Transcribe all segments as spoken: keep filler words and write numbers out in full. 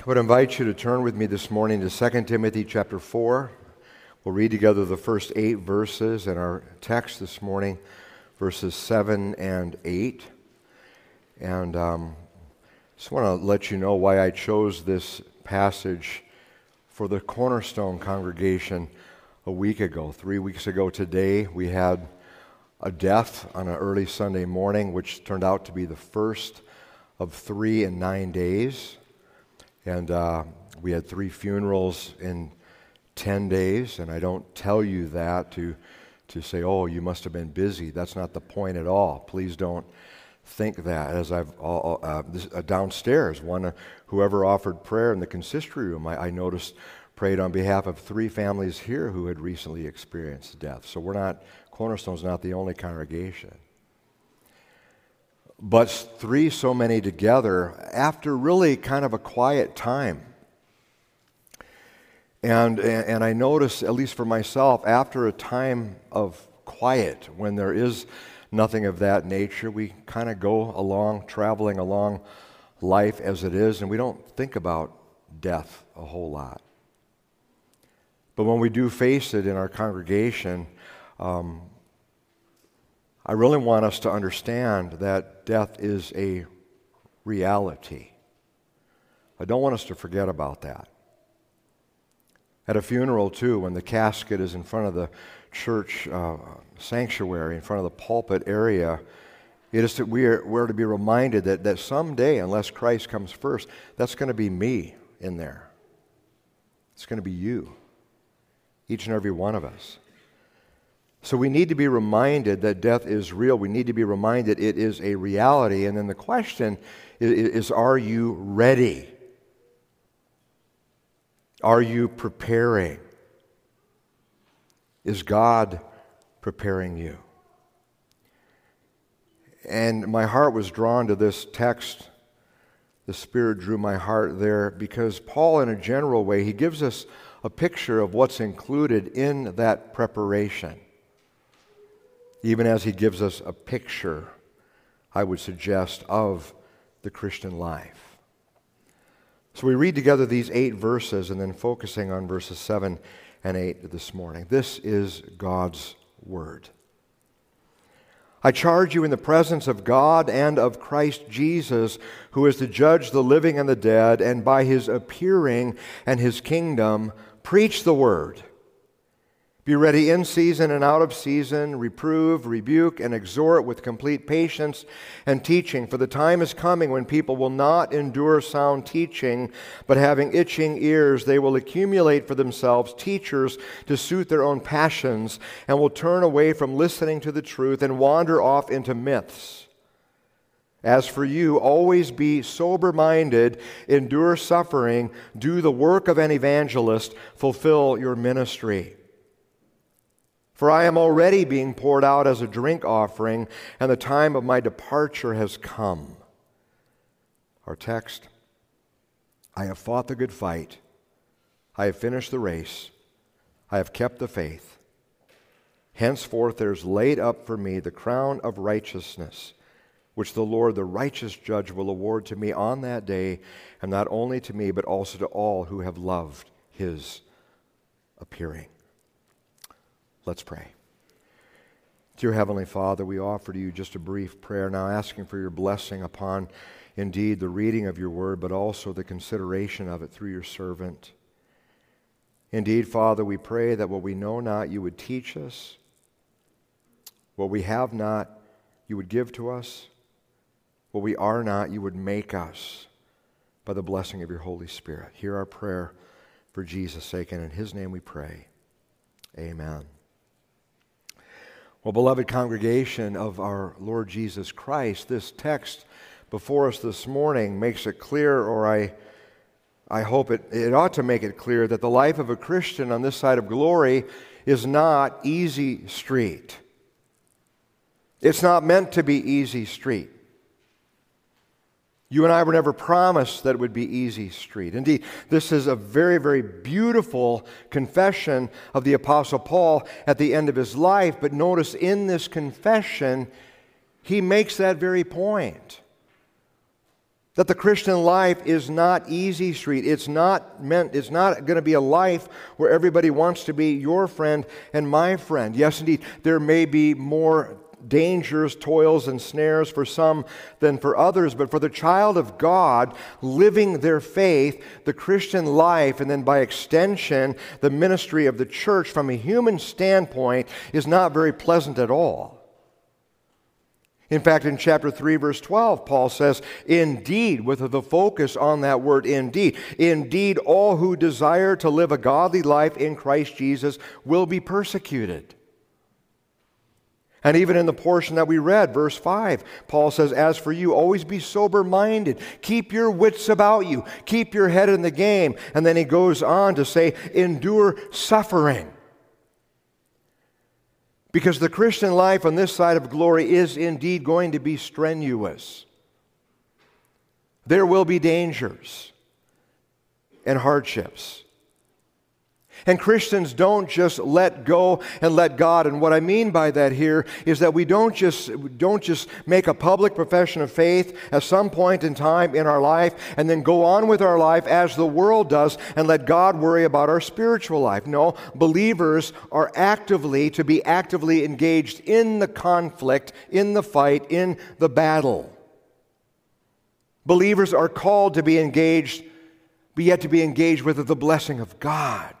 I would invite you to turn with me this morning to Second Timothy chapter four. We'll read together the first eight verses in our text this morning, verses seven and eight. And um, just want to let you know why I chose this passage for the Cornerstone congregation a week ago. Three weeks ago today, we had a death on an early Sunday morning, which turned out to be the first of three in nine days. And uh, we had three funerals in ten days, and I don't tell you that to, to say, oh, you must have been busy. That's not the point at all. Please don't think that. As I've uh, uh, this, uh, downstairs, one uh, whoever offered prayer in the consistory room, I, I noticed prayed on behalf of three families here who had recently experienced death. So we're not, Cornerstone's not the only congregation. But three so many together after really kind of a quiet time. And, and I notice, at least for myself, after a time of quiet, when there is nothing of that nature, we kind of go along, traveling along life as it is, and we don't think about death a whole lot. But when we do face it in our congregation, um, I really want us to understand that death is a reality. I don't want us to forget about that. At a funeral, too, when the casket is in front of the church uh, sanctuary, in front of the pulpit area, it is that we are, we're to be reminded that, that someday, unless Christ comes first, that's going to be me in there. It's going to be you, each and every one of us. So we need to be reminded that death is real. We need to be reminded it is a reality. And then the question is, is are you ready? Are you preparing? Is God preparing you? And my heart was drawn to this text. The Spirit drew my heart there because Paul, in a general way, he gives us a picture of what's included in that preparation. Even as he gives us a picture, I would suggest, of the Christian life. So we read together these eight verses and then focusing on verses seven and eight this morning. This is God's Word. I charge you in the presence of God and of Christ Jesus, who is to judge the living and the dead, and by his appearing and his kingdom, preach the Word. Be ready in season and out of season, reprove, rebuke, and exhort with complete patience and teaching. For the time is coming when people will not endure sound teaching, but having itching ears, they will accumulate for themselves teachers to suit their own passions, and will turn away from listening to the truth and wander off into myths. As for you, always be sober-minded, endure suffering, do the work of an evangelist, fulfill your ministry. For I am already being poured out as a drink offering, and the time of my departure has come. Our text, I have fought the good fight. I have finished the race. I have kept the faith. Henceforth there is laid up for me the crown of righteousness, which the Lord, the righteous judge, will award to me on that day, and not only to me, but also to all who have loved his appearing. Let's pray. Dear Heavenly Father, we offer to you just a brief prayer now, asking for your blessing upon, indeed, the reading of your word, but also the consideration of it through your servant. Indeed, Father, we pray that what we know not, you would teach us. What we have not, you would give to us. What we are not, you would make us by the blessing of your Holy Spirit. Hear our prayer for Jesus' sake, and in his name we pray. Amen. Well, beloved congregation of our Lord Jesus Christ, this text before us this morning makes it clear, or I, I hope it, it ought to make it clear, that the life of a Christian on this side of glory is not easy street. It's not meant to be easy street. You and I were never promised that it would be easy street. Indeed, this is a very, very beautiful confession of the Apostle Paul at the end of his life. But notice in this confession, he makes that very point. That the Christian life is not easy street. It's not meant, it's not going to be a life where everybody wants to be your friend and my friend. Yes, indeed, there may be more dangers, toils, and snares for some than for others, but for the child of God living their faith, the Christian life, and then by extension, the ministry of the church from a human standpoint is not very pleasant at all. In fact, in chapter three, verse twelve, Paul says, indeed, with the focus on that word indeed, indeed, all who desire to live a godly life in Christ Jesus will be persecuted. And even in the portion that we read, verse five, Paul says, as for you, always be sober-minded. Keep your wits about you. Keep your head in the game. And then he goes on to say, endure suffering. Because the Christian life on this side of glory is indeed going to be strenuous. There will be dangers and hardships. And Christians don't just let go and let God. And what I mean by that here is that we don't just, don't just make a public profession of faith at some point in time in our life and then go on with our life as the world does and let God worry about our spiritual life. No, believers are actively to be actively engaged in the conflict, in the fight, in the battle. Believers are called to be engaged, but yet to be engaged with the blessing of God.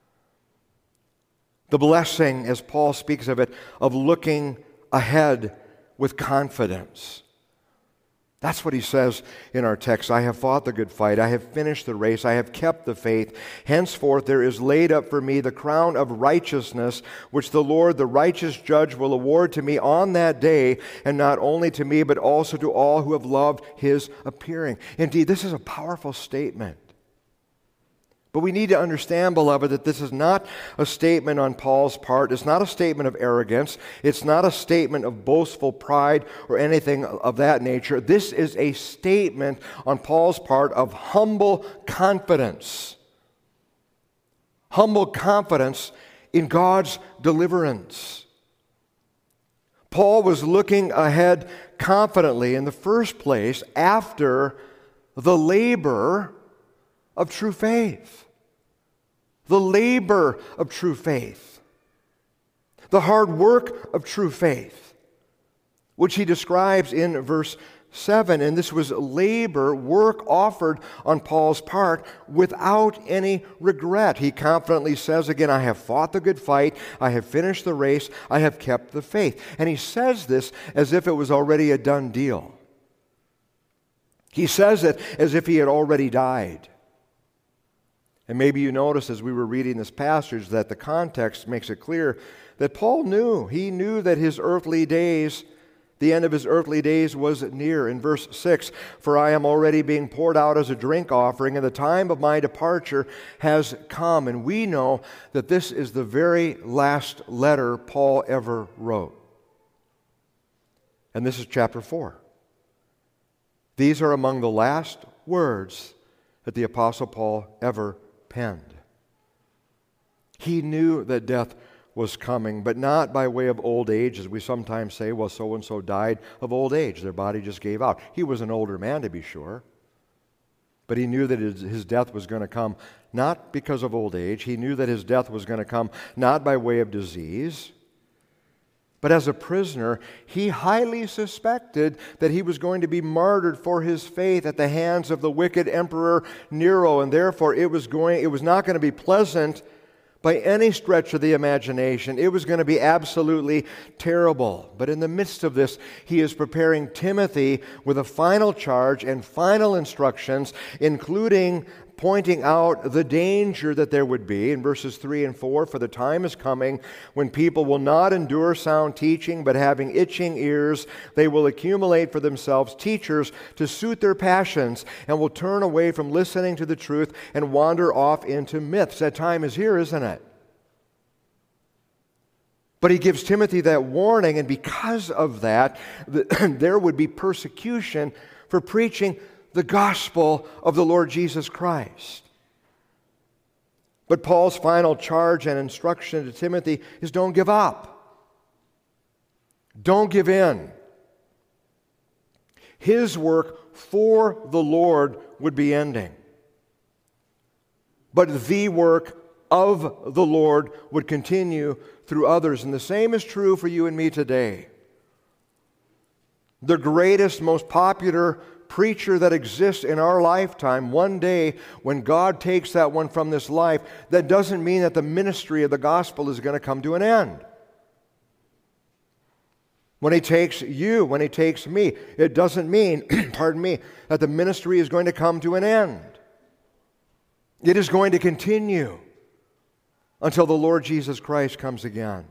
The blessing, as Paul speaks of it, of looking ahead with confidence. That's what he says in our text. I have fought the good fight. I have finished the race. I have kept the faith. Henceforth there is laid up for me the crown of righteousness, which the Lord, the righteous judge, will award to me on that day, and not only to me, but also to all who have loved his appearing. Indeed, this is a powerful statement. But we need to understand, beloved, that this is not a statement on Paul's part. It's not a statement of arrogance. It's not a statement of boastful pride or anything of that nature. This is a statement on Paul's part of humble confidence. Humble confidence in God's deliverance. Paul was looking ahead confidently in the first place after the labor of true faith. The labor of true faith. The hard work of true faith, which he describes in verse seven. And this was labor, work offered on Paul's part without any regret. He confidently says again, I have fought the good fight, I have finished the race, I have kept the faith. And he says this as if it was already a done deal. He says it as if he had already died. And maybe you noticed as we were reading this passage that the context makes it clear that Paul knew. He knew that his earthly days, the end of his earthly days was near. In verse six, for I am already being poured out as a drink offering, and the time of my departure has come. And we know that this is the very last letter Paul ever wrote. And this is chapter four. These are among the last words that the Apostle Paul ever penned. He knew that death was coming, but not by way of old age, as we sometimes say, well, so-and-so died of old age. Their body just gave out. He was an older man, to be sure. But he knew that his, his death was going to come not because of old age. He knew that his death was going to come not by way of disease. But as a prisoner, he highly suspected that he was going to be martyred for his faith at the hands of the wicked Emperor Nero, and therefore it was going, it was not going to be pleasant by any stretch of the imagination. It was going to be absolutely terrible. But in the midst of this, he is preparing Timothy with a final charge and final instructions, including pointing out the danger that there would be in verses three and four. For the time is coming when people will not endure sound teaching, but having itching ears, they will accumulate for themselves teachers to suit their passions, and will turn away from listening to the truth and wander off into myths. That time is here, isn't it? But he gives Timothy that warning, and because of that, there would be persecution for preaching the gospel of the Lord Jesus Christ. But Paul's final charge and instruction to Timothy is don't give up. Don't give in. His work for the Lord would be ending. But the work of the Lord would continue through others. And the same is true for you and me today. The greatest, most popular preacher that exists in our lifetime, one day when God takes that one from this life, that doesn't mean that the ministry of the gospel is going to come to an end. When He takes you, when He takes me, it doesn't mean, pardon me, that the ministry is going to come to an end. It is going to continue until the Lord Jesus Christ comes again.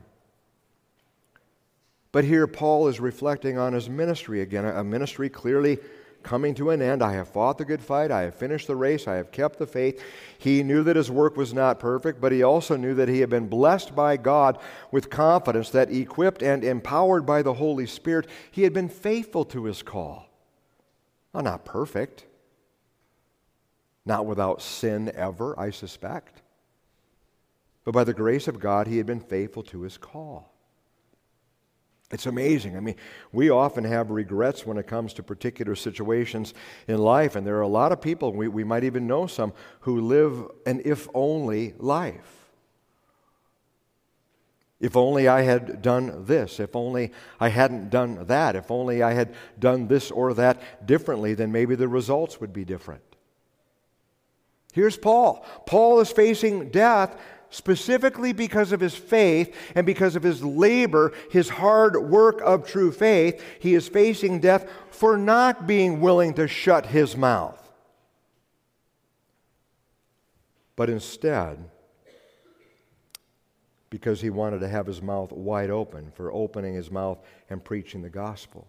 But here Paul is reflecting on his ministry again, a ministry clearly coming to an end. I have fought the good fight, I have finished the race, I have kept the faith. He knew that his work was not perfect, but he also knew that he had been blessed by God with confidence, that equipped and empowered by the Holy Spirit, he had been faithful to his call. Well, not perfect, not without sin ever, I suspect, but by the grace of God, he had been faithful to his call. It's amazing. I mean, we often have regrets when it comes to particular situations in life, and there are a lot of people, we, we might even know some, who live an if-only life. If only I had done this, if only I hadn't done that, if only I had done this or that differently, then maybe the results would be different. Here's Paul. Paul is facing death specifically because of his faith and because of his labor, his hard work of true faith. He is facing death for not being willing to shut his mouth, but instead because he wanted to have his mouth wide open, for opening his mouth and preaching the gospel.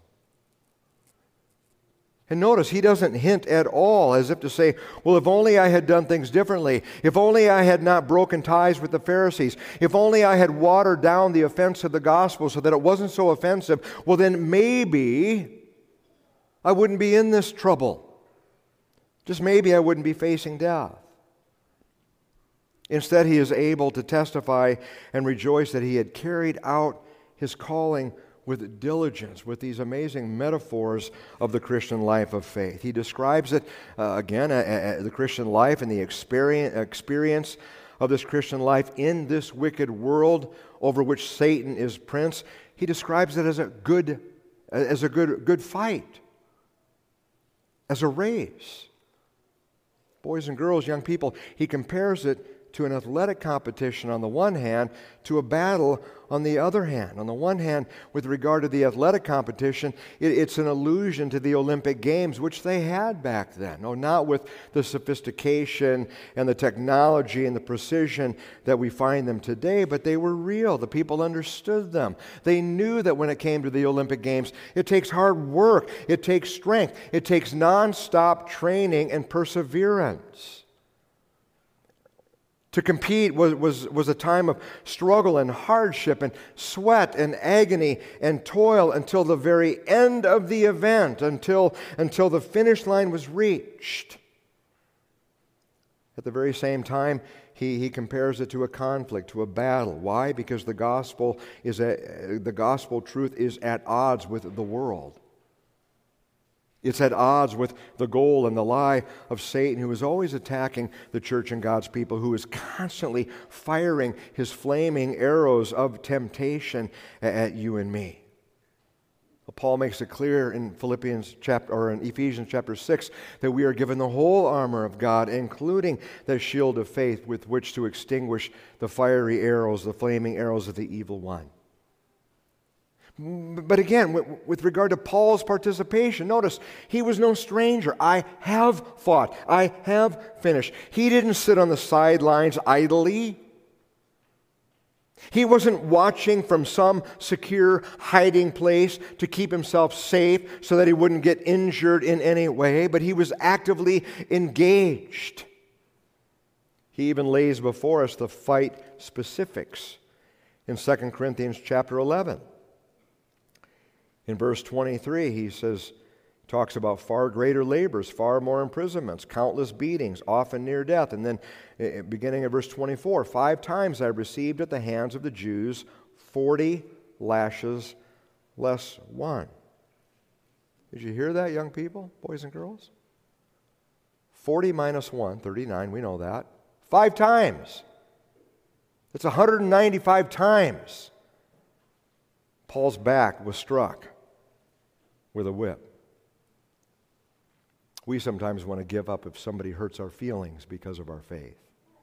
And notice, he doesn't hint at all as if to say, well, if only I had done things differently, if only I had not broken ties with the Pharisees, if only I had watered down the offense of the gospel so that it wasn't so offensive, well, then maybe I wouldn't be in this trouble. Just maybe I wouldn't be facing death. Instead, he is able to testify and rejoice that he had carried out his calling with diligence, with these amazing metaphors of the Christian life of faith. He describes it, uh, again, uh, uh, the Christian life and the experience, experience of this Christian life in this wicked world over which Satan is prince. He describes it as a good, as a good, good fight, as a race. Boys and girls, young people, he compares it to an athletic competition on the one hand, to a battle on the other hand. On the one hand, with regard to the athletic competition, it, it's an allusion to the Olympic Games, which they had back then. No, not with the sophistication and the technology and the precision that we find them today, but they were real. The people understood them. They knew that when it came to the Olympic Games, it takes hard work, it takes strength, it takes nonstop training and perseverance. To compete was, was, was a time of struggle and hardship and sweat and agony and toil until the very end of the event, until, until the finish line was reached. At the very same time, he, he compares it to a conflict, to a battle. Why? Because the gospel is a, the gospel truth is at odds with the world. It's at odds with the goal and the lie of Satan, who is always attacking the church and God's people, who is constantly firing his flaming arrows of temptation at you and me. Well, Paul makes it clear in Philippians chapter or in Ephesians chapter six that we are given the whole armor of God, including the shield of faith with which to extinguish the fiery arrows, the flaming arrows of the evil one. But again, with regard to Paul's participation, notice, he was no stranger. I have fought. I have finished. He didn't sit on the sidelines idly. He wasn't watching from some secure hiding place to keep himself safe so that he wouldn't get injured in any way, but he was actively engaged. He even lays before us the fight specifics in Second Corinthians chapter eleven. In verse twenty-three, he says, talks about far greater labors, far more imprisonments, countless beatings, often near death. And then beginning of verse twenty-four, five times I received at the hands of the Jews forty lashes less one. Did you hear that, young people, boys and girls? forty minus one, thirty-nine, we know that. Five times. It's one hundred ninety-five times. Paul's back was struck with a whip. We sometimes want to give up if somebody hurts our feelings because of our faith.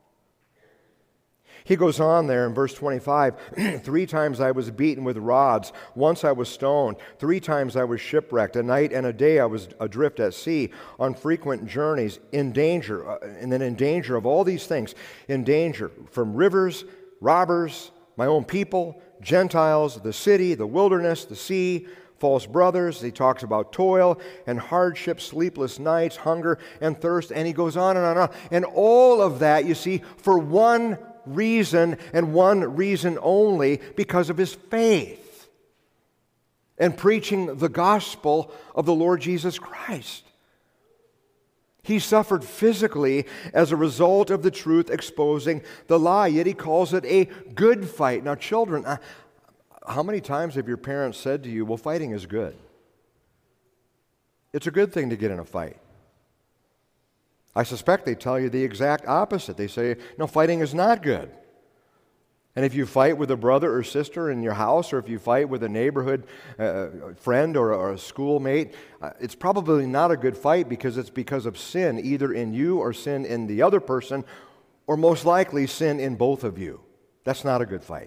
He goes on there in verse twenty-five, three times I was beaten with rods, once I was stoned, three times I was shipwrecked, a night and a day I was adrift at sea, on frequent journeys, in danger, uh, and then in danger of all these things, in danger from rivers, robbers, my own people, Gentiles, the city, the wilderness, the sea, false brothers. He talks about toil and hardship, sleepless nights, hunger and thirst, and he goes on and on and on. And all of that, you see, for one reason and one reason only, because of his faith and preaching the gospel of the Lord Jesus Christ. He suffered physically as a result of the truth exposing the lie, yet he calls it a good fight. Now, children, how many times have your parents said to you, well, fighting is good? It's a good thing to get in a fight. I suspect they tell you the exact opposite. They say, no, fighting is not good. And if you fight with a brother or sister in your house, or if you fight with a neighborhood uh, friend or, or a schoolmate, uh, it's probably not a good fight because it's because of sin, either in you or sin in the other person, or most likely sin in both of you. That's not a good fight.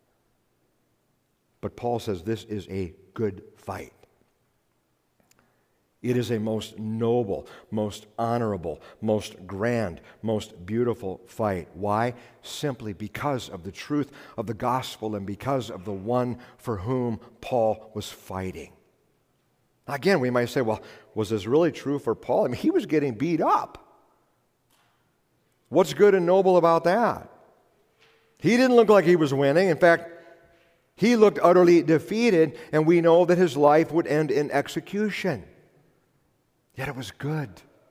But Paul says this is a good fight. It is a most noble, most honorable, most grand, most beautiful fight. Why? Simply because of the truth of the gospel and because of the one for whom Paul was fighting. Again, we might say, well, was this really true for Paul? I mean, he was getting beat up. What's good and noble about that? He didn't look like he was winning. In fact, he looked utterly defeated, and we know that his life would end in execution. Yet it was good.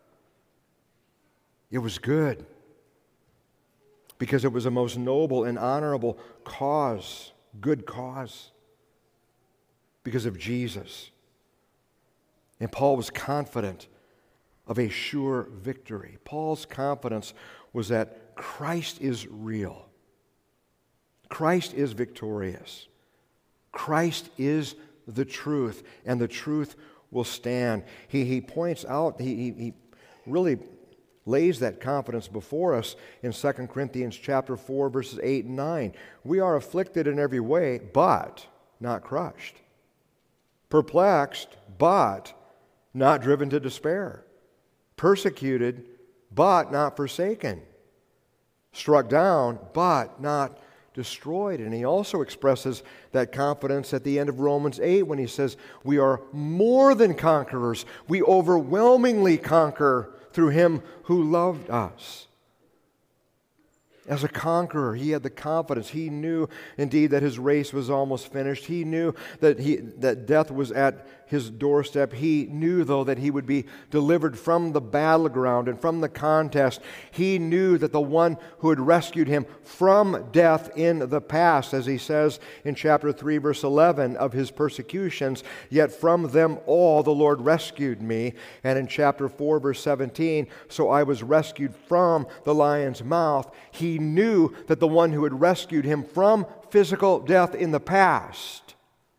It was good because it was a most noble and honorable cause, good cause, because of Jesus. And Paul was confident of a sure victory. Paul's confidence was that Christ is real. Christ is victorious. Christ is the truth, and the truth will stand. He, he points out, he, he, he really lays that confidence before us in Second Corinthians chapter four, verses eight and nine. We are afflicted in every way, but not crushed. Perplexed, but not driven to despair. Persecuted, but not forsaken. Struck down, but not destroyed. And he also expresses that confidence at the end of Romans eight when he says, we are more than conquerors. We overwhelmingly conquer through him who loved us. As a conqueror, he had the confidence. He knew indeed that his race was almost finished. He knew that he that death was at his doorstep. He knew, though, that he would be delivered from the battleground and from the contest. He knew that the one who had rescued him from death in the past, as he says in chapter three, verse eleven of his persecutions, yet from them all the Lord rescued me. And in chapter four, verse seventeen, so I was rescued from the lion's mouth. He He knew that the one who had rescued him from physical death in the past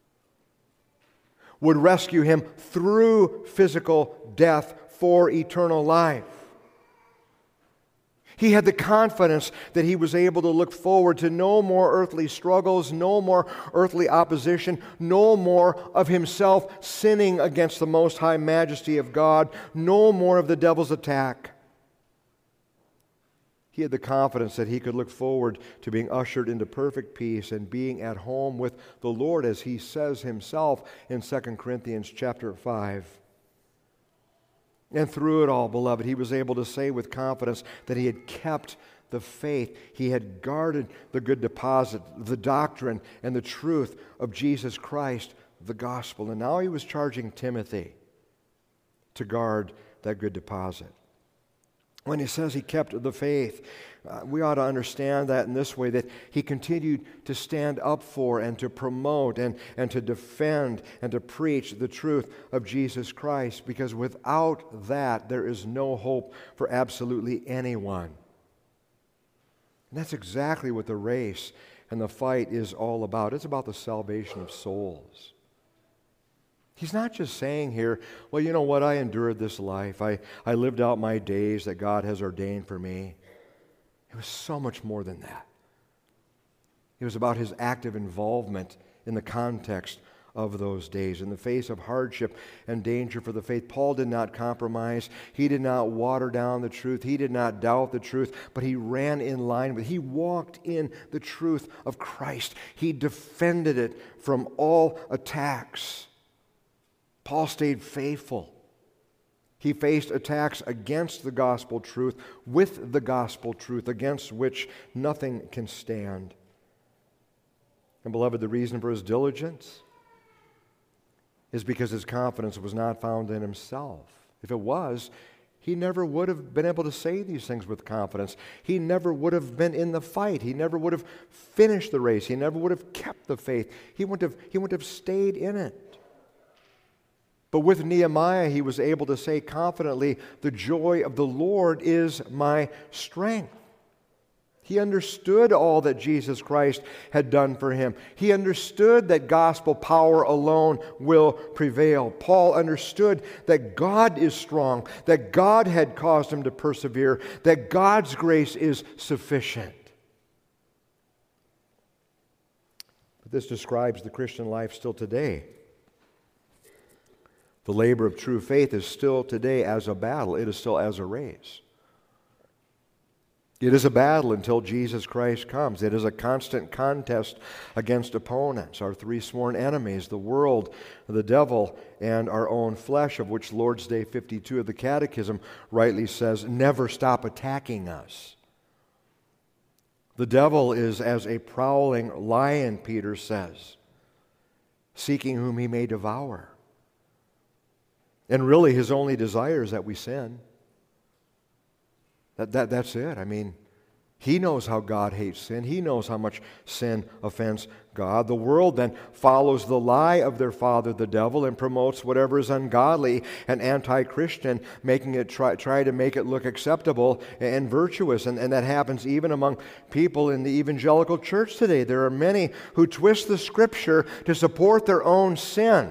would rescue him through physical death for eternal life. He had the confidence that he was able to look forward to no more earthly struggles, no more earthly opposition, no more of himself sinning against the most high majesty of God, no more of the devil's attack. He had the confidence that he could look forward to being ushered into perfect peace and being at home with the Lord, as he says himself in Second Corinthians chapter five. And through it all, beloved, he was able to say with confidence that he had kept the faith. He had guarded the good deposit, the doctrine and the truth of Jesus Christ, the gospel. And now he was charging Timothy to guard that good deposit. When he says he kept the faith, uh, we ought to understand that in this way, that he continued to stand up for and to promote and, and to defend and to preach the truth of Jesus Christ, because without that, there is no hope for absolutely anyone. And that's exactly what the race and the fight is all about. It's about the salvation of souls. He's not just saying here, well, you know what, I endured this life. I, I lived out my days that God has ordained for me. It was so much more than that. It was about his active involvement in the context of those days. In the face of hardship and danger for the faith, Paul did not compromise. He did not water down the truth. He did not doubt the truth, but he ran in line with it. He walked in the truth of Christ. He defended it from all attacks. Paul stayed faithful. He faced attacks against the gospel truth with the gospel truth, against which nothing can stand. And beloved, the reason for his diligence is because his confidence was not found in himself. If it was, he never would have been able to say these things with confidence. He never would have been in the fight. He never would have finished the race. He never would have kept the faith. He wouldn't have, he wouldn't have stayed in it. But with Nehemiah, he was able to say confidently, the joy of the Lord is my strength. He understood all that Jesus Christ had done for him. He understood that gospel power alone will prevail. Paul understood that God is strong, that God had caused him to persevere, that God's grace is sufficient. But this describes the Christian life still today. The labor of true faith is still today as a battle. It is still as a race. It is a battle until Jesus Christ comes. It is a constant contest against opponents, our three sworn enemies, the world, the devil, and our own flesh, of which Lord's Day fifty-two of the Catechism rightly says, never stop attacking us. The devil is as a prowling lion, Peter says, seeking whom he may devour. And really, his only desire is that we sin. That, that, that's it. I mean, he knows how God hates sin. He knows how much sin offends God. The world then follows the lie of their father, the devil, and promotes whatever is ungodly and anti-Christian, making it try, try to make it look acceptable and virtuous. And, and that happens even among people in the evangelical church today. There are many who twist the Scripture to support their own sin,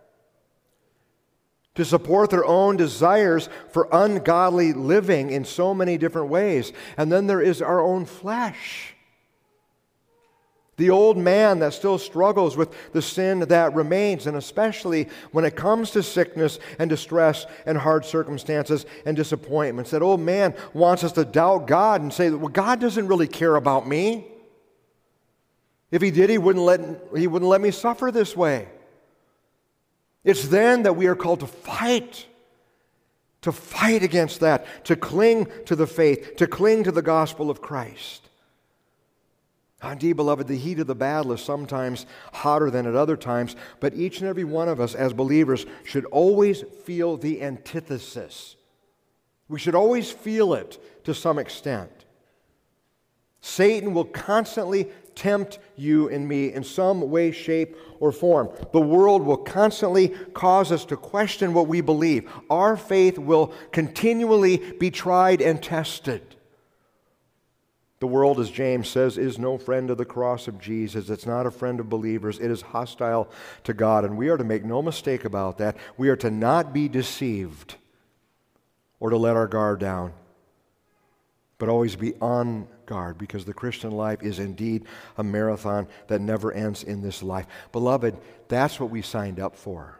to support their own desires for ungodly living in so many different ways. And then there is our own flesh. The old man that still struggles with the sin that remains, and especially when it comes to sickness and distress and hard circumstances and disappointments. That old man wants us to doubt God and say, well, God doesn't really care about me. If he did, he wouldn't let, he wouldn't let me suffer this way. It's then that we are called to fight, to fight against that, to cling to the faith, to cling to the gospel of Christ. Indeed, beloved, the heat of the battle is sometimes hotter than at other times, but each and every one of us as believers should always feel the antithesis. We should always feel it to some extent. Satan will constantly tempt you and me in some way, shape, or form. The world will constantly cause us to question what we believe. Our faith will continually be tried and tested. The world, as James says, is no friend of the cross of Jesus. It's not a friend of believers. It is hostile to God, and we are to make no mistake about that. We are to not be deceived or to let our guard down, but always be on guard, because the Christian life is indeed a marathon that never ends in this life. Beloved, that's what we signed up for.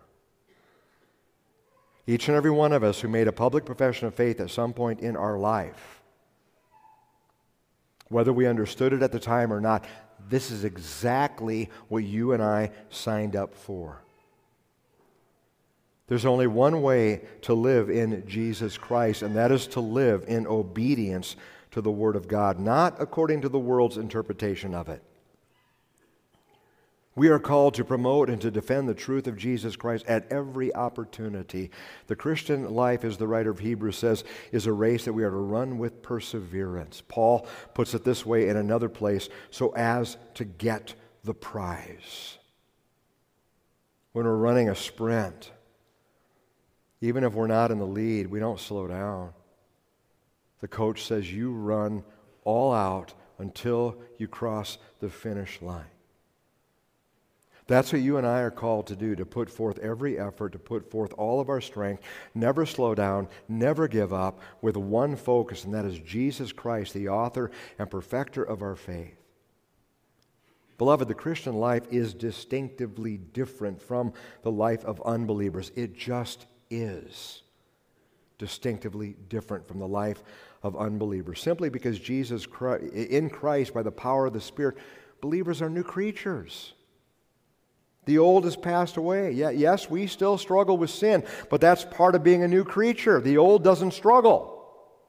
Each and every one of us who made a public profession of faith at some point in our life, whether we understood it at the time or not, this is exactly what you and I signed up for. There's only one way to live in Jesus Christ, and that is to live in obedience to the Word of God, not according to the world's interpretation of it. We are called to promote and to defend the truth of Jesus Christ at every opportunity. The Christian life, as the writer of Hebrews says, is a race that we are to run with perseverance. Paul puts it this way in another place, so as to get the prize. When we're running a sprint, even if we're not in the lead, we don't slow down. The coach says you run all out until you cross the finish line. That's what you and I are called to do, to put forth every effort, to put forth all of our strength, never slow down, never give up, with one focus, and that is Jesus Christ, the author and perfecter of our faith. Beloved, the Christian life is distinctively different from the life of unbelievers. It just is distinctively different from the life of unbelievers. Simply because Jesus Christ, in Christ, by the power of the Spirit, believers are new creatures. The old has passed away. Yeah, yes, we still struggle with sin, but that's part of being a new creature. The old doesn't struggle.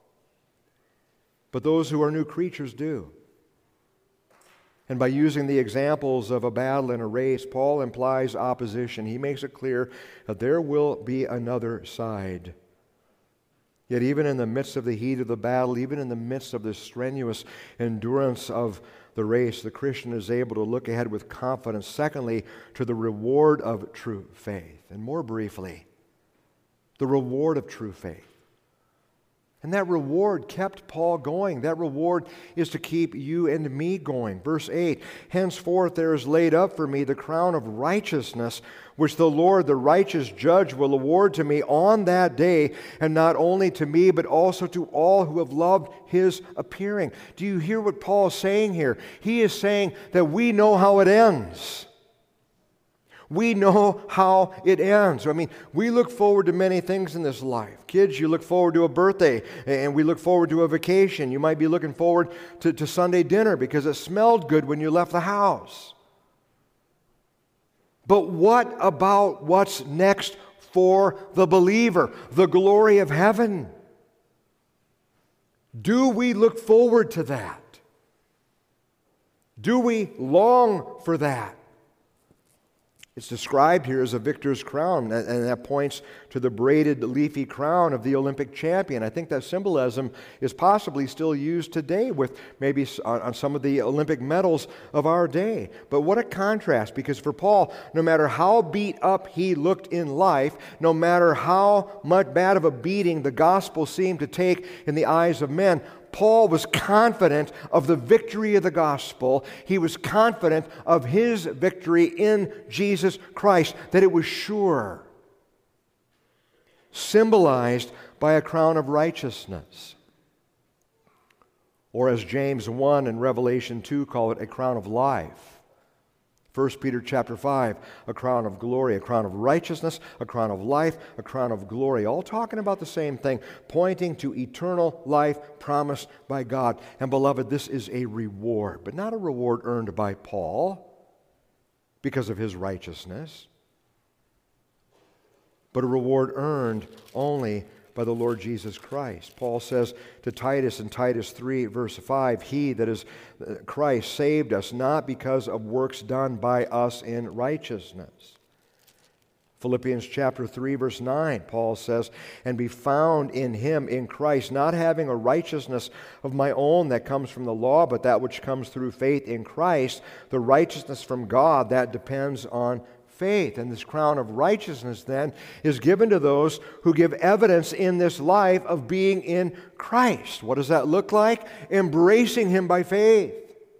But those who are new creatures do. And by using the examples of a battle and a race, Paul implies opposition. He makes it clear that there will be another side. Yet even in the midst of the heat of the battle, even in the midst of the strenuous endurance of the race, the Christian is able to look ahead with confidence. Secondly, to the reward of true faith. And more briefly, the reward of true faith. And that reward kept Paul going. That reward is to keep you and me going. Verse eight, henceforth there is laid up for me the crown of righteousness, which the Lord, the righteous judge, will award to me on that day, and not only to me, but also to all who have loved his appearing. Do you hear what Paul is saying here? He is saying that we know how it ends. We know how it ends. I mean, we look forward to many things in this life. Kids, you look forward to a birthday, and we look forward to a vacation. You might be looking forward to, to Sunday dinner because it smelled good when you left the house. But what about what's next for the believer? The glory of heaven. Do we look forward to that? Do we long for that? It's described here as a victor's crown, and that points to the braided leafy crown of the Olympic champion. I think that symbolism is possibly still used today with maybe on some of the Olympic medals of our day. But what a contrast, because for Paul, no matter how beat up he looked in life, no matter how much bad of a beating the gospel seemed to take in the eyes of men, Paul was confident of the victory of the gospel. He was confident of his victory in Jesus Christ, that it was sure, symbolized by a crown of righteousness. Or as James one and Revelation two call it, a crown of life. First Peter chapter five, a crown of glory, a crown of righteousness, a crown of life, a crown of glory. All talking about the same thing, pointing to eternal life promised by God. And beloved, this is a reward, but not a reward earned by Paul because of his righteousness, but a reward earned only by the Lord Jesus Christ. Paul says to Titus in Titus three, verse five, He, that is Christ, saved us not because of works done by us in righteousness. Philippians chapter three, verse nine, Paul says, and be found in Him, in Christ, not having a righteousness of my own that comes from the law, but that which comes through faith in Christ, the righteousness from God that depends on faith. And this crown of righteousness then is given to those who give evidence in this life of being in Christ. What does that look like? Embracing Him by faith.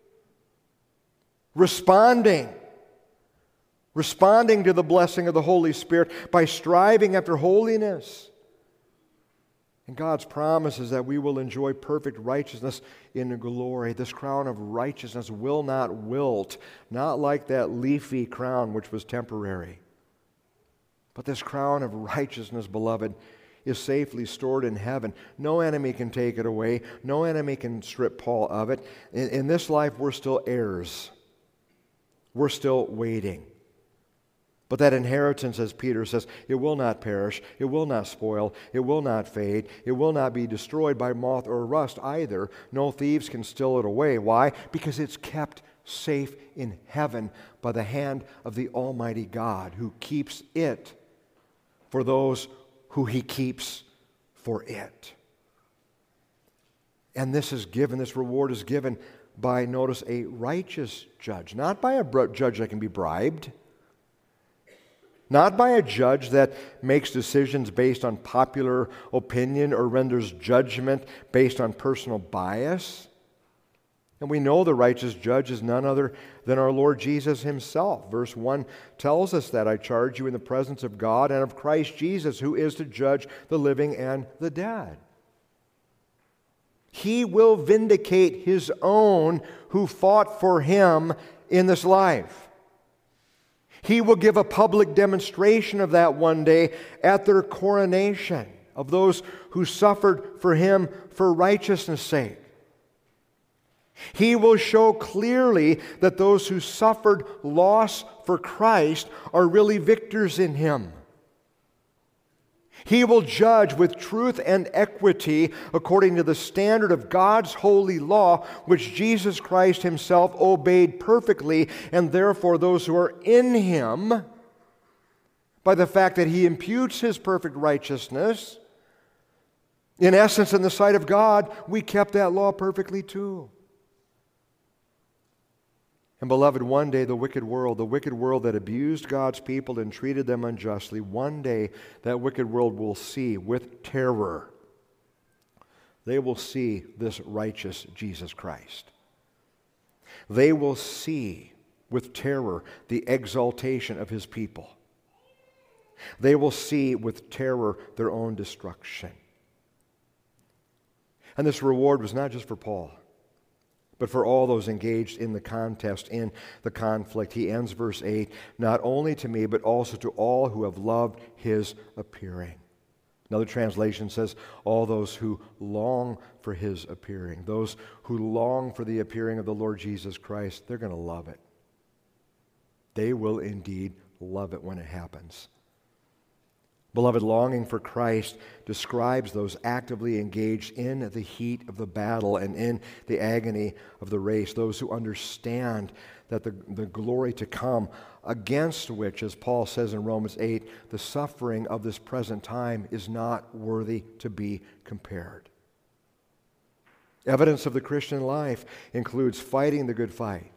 Responding. Responding to the blessing of the Holy Spirit by striving after holiness. And God's promise is that we will enjoy perfect righteousness in glory. This crown of righteousness will not wilt, not like that leafy crown which was temporary. But this crown of righteousness, beloved, is safely stored in heaven. No enemy can take it away. No enemy can strip Paul of it. In, in this life, we're still heirs. We're still waiting. But that inheritance, as Peter says, it will not perish, it will not spoil, it will not fade, it will not be destroyed by moth or rust either. No thieves can steal it away. Why? Because it's kept safe in heaven by the hand of the Almighty God, who keeps it for those who He keeps for it. And this is given, this reward is given by, notice, a righteous judge, not by a br- judge that can be bribed, not by a judge that makes decisions based on popular opinion or renders judgment based on personal bias. And we know the righteous judge is none other than our Lord Jesus Himself. Verse one tells us that, I charge you in the presence of God and of Christ Jesus, who is to judge the living and the dead. He will vindicate His own who fought for Him in this life. He will give a public demonstration of that one day at their coronation, of those who suffered for Him for righteousness' sake. He will show clearly that those who suffered loss for Christ are really victors in Him. He will judge with truth and equity according to the standard of God's holy law, which Jesus Christ Himself obeyed perfectly, and therefore those who are in Him, by the fact that He imputes His perfect righteousness, in essence, in the sight of God, we kept that law perfectly too. And beloved, one day the wicked world, the wicked world that abused God's people and treated them unjustly, one day that wicked world will see with terror, they will see this righteous Jesus Christ. They will see with terror the exaltation of His people. They will see with terror their own destruction. And this reward was not just for Paul, but for all those engaged in the contest, in the conflict. He ends verse eight, not only to me, but also to all who have loved His appearing. Another translation says, all those who long for His appearing. Those who long for the appearing of the Lord Jesus Christ, they're going to love it. They will indeed love it when it happens. Beloved, longing for Christ describes those actively engaged in the heat of the battle and in the agony of the race, those who understand that the, the glory to come, against which, as Paul says in Romans eight, the suffering of this present time is not worthy to be compared. Evidence of the Christian life includes fighting the good fight.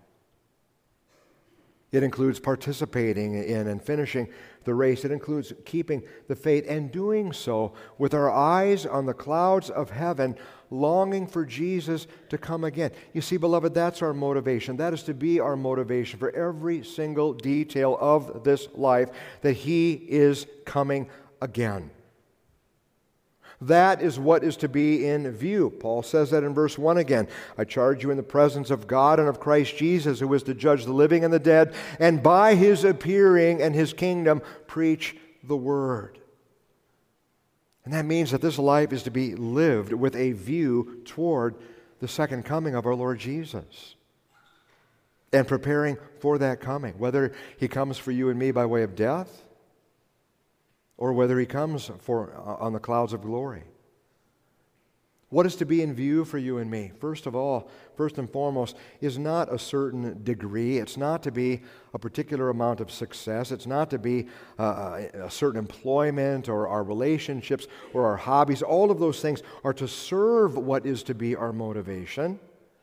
It includes participating in and finishing the race. It includes keeping the faith and doing so with our eyes on the clouds of heaven, longing for Jesus to come again. You see, beloved, that's our motivation. That is to be our motivation for every single detail of this life, that He is coming again. That is what is to be in view. Paul says that in verse one again. I charge you in the presence of God and of Christ Jesus, who is to judge the living and the dead, and by His appearing and His kingdom, preach the word. And that means that this life is to be lived with a view toward the second coming of our Lord Jesus, and preparing for that coming, whether He comes for you and me by way of death, or whether He comes for uh, on the clouds of glory. What is to be in view for you and me? First of all, first and foremost, is not a certain degree. It's not to be a particular amount of success. It's not to be uh, a certain employment or our relationships or our hobbies. All of those things are to serve what is to be our motivation.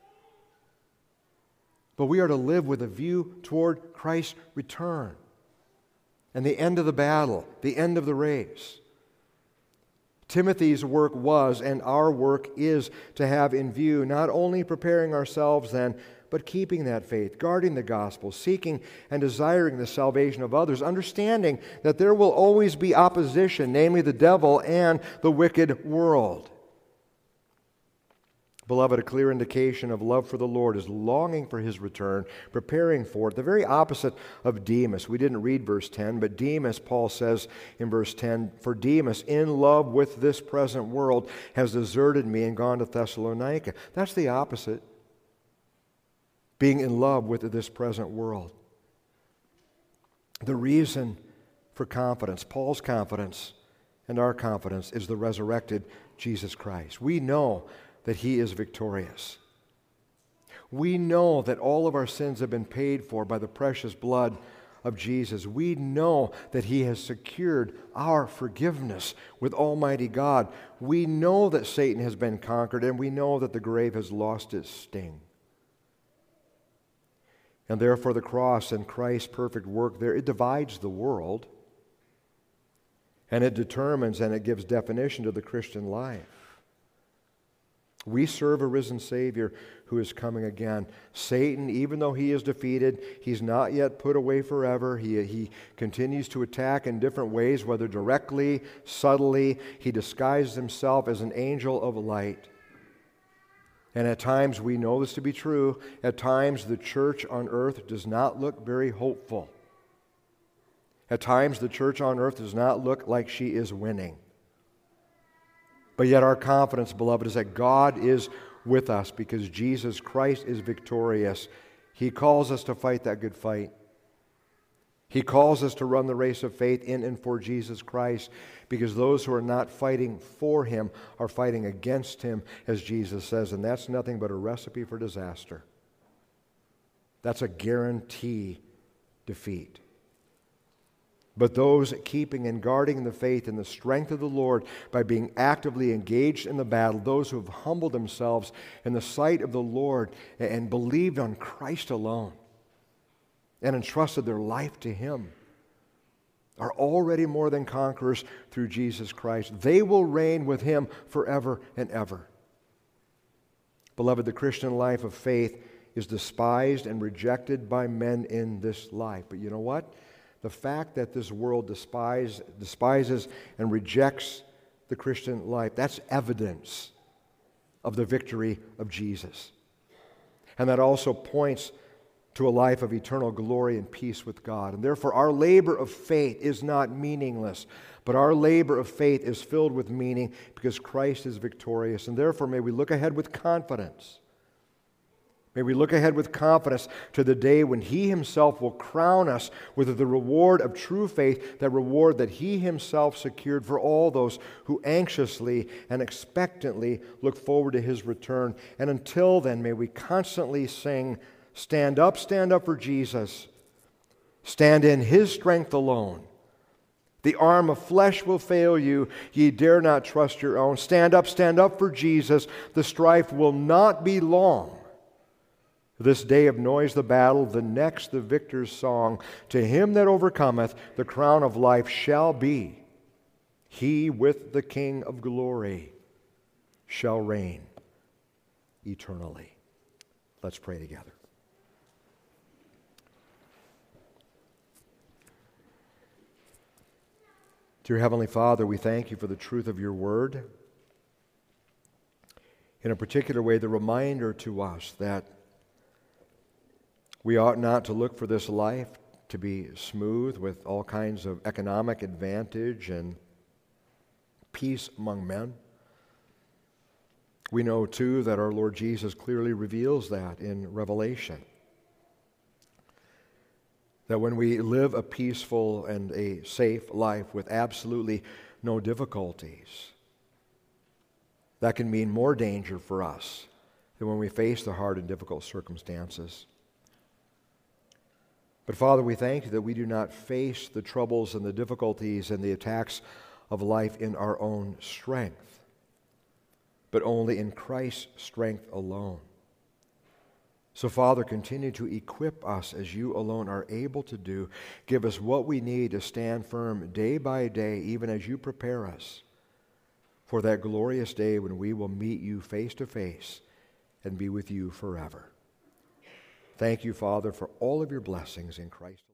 But we are to live with a view toward Christ's return and the end of the battle, the end of the race. Timothy's work was, and our work is, to have in view not only preparing ourselves then, but keeping that faith, guarding the gospel, seeking and desiring the salvation of others, understanding that there will always be opposition, namely the devil and the wicked world. Beloved, a clear indication of love for the Lord is longing for His return, preparing for it, the very opposite of Demas. We didn't read verse ten, but Demas, Paul says in verse ten, for Demas, in love with this present world, has deserted me and gone to Thessalonica. That's the opposite, being in love with this present world. The reason for confidence, Paul's confidence and our confidence, is the resurrected Jesus Christ. We know that He is victorious. We know that all of our sins have been paid for by the precious blood of Jesus. We know that He has secured our forgiveness with Almighty God. We know that Satan has been conquered, and we know that the grave has lost its sting. And therefore the cross and Christ's perfect work there, it divides the world, and it determines and it gives definition to the Christian life. We serve a risen Savior who is coming again. Satan, even though he is defeated, he's not yet put away forever. He, he continues to attack in different ways, whether directly, subtly. He disguises himself as an angel of light. And at times, we know this to be true, at times the church on earth does not look very hopeful. At times, the church on earth does not look like she is winning. But yet our confidence, beloved, is that God is with us because Jesus Christ is victorious. He calls us to fight that good fight. He calls us to run the race of faith in and for Jesus Christ because those who are not fighting for Him are fighting against Him, as Jesus says, and that's nothing but a recipe for disaster. That's a guarantee defeat. But those keeping and guarding the faith and the strength of the Lord by being actively engaged in the battle, those who have humbled themselves in the sight of the Lord and believed on Christ alone and entrusted their life to Him, are already more than conquerors through Jesus Christ. They will reign with Him forever and ever. Beloved, the Christian life of faith is despised and rejected by men in this life. But you know what? The fact that this world despise, despises and rejects the Christian life, that's evidence of the victory of Jesus. And that also points to a life of eternal glory and peace with God. And therefore, our labor of faith is not meaningless, but our labor of faith is filled with meaning because Christ is victorious. And therefore, may we look ahead with confidence. May we look ahead with confidence to the day when He Himself will crown us with the reward of true faith, that reward that He Himself secured for all those who anxiously and expectantly look forward to His return. And until then, may we constantly sing, "Stand up, stand up for Jesus. Stand in His strength alone. The arm of flesh will fail you. Ye dare not trust your own. Stand up, stand up for Jesus. The strife will not be long. This day of noise the battle, the next the victor's song. To him that overcometh, the crown of life shall be. He with the King of glory shall reign eternally." Let's pray together. Dear Heavenly Father, we thank You for the truth of Your word. In a particular way, the reminder to us that we ought not to look for this life to be smooth with all kinds of economic advantage and peace among men. We know, too, that our Lord Jesus clearly reveals that in Revelation. That when we live a peaceful and a safe life with absolutely no difficulties, that can mean more danger for us than when we face the hard and difficult circumstances. But Father, we thank You that we do not face the troubles and the difficulties and the attacks of life in our own strength, but only in Christ's strength alone. So Father, continue to equip us as You alone are able to do. Give us what we need to stand firm day by day, even as You prepare us for that glorious day when we will meet You face to face and be with You forever. Thank You, Father, for all of Your blessings in Christ.